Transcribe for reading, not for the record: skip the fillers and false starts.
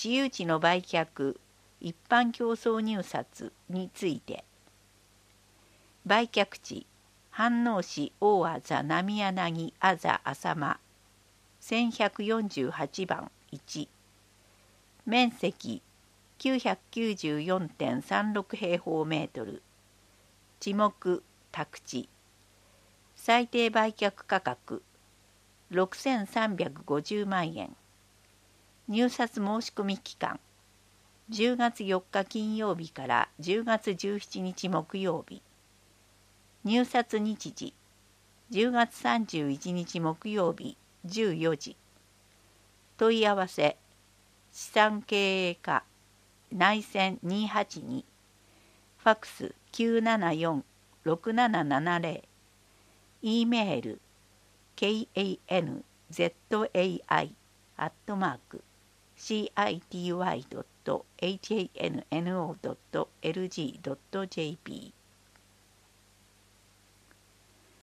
私有地の売却、一般競争入札について、売却地、飯能市大字浪柳あざ浅間1148番1、面積 994.36 平方メートル、地目宅地、最低売却価格6350万円、入札申込期間10月4日金曜日から10月17日木曜日、入札日時10月31日木曜日14時、問い合わせ資産経営課内線282、ファックス 974-6770、E メール kanzai@city.hanno.lg.jp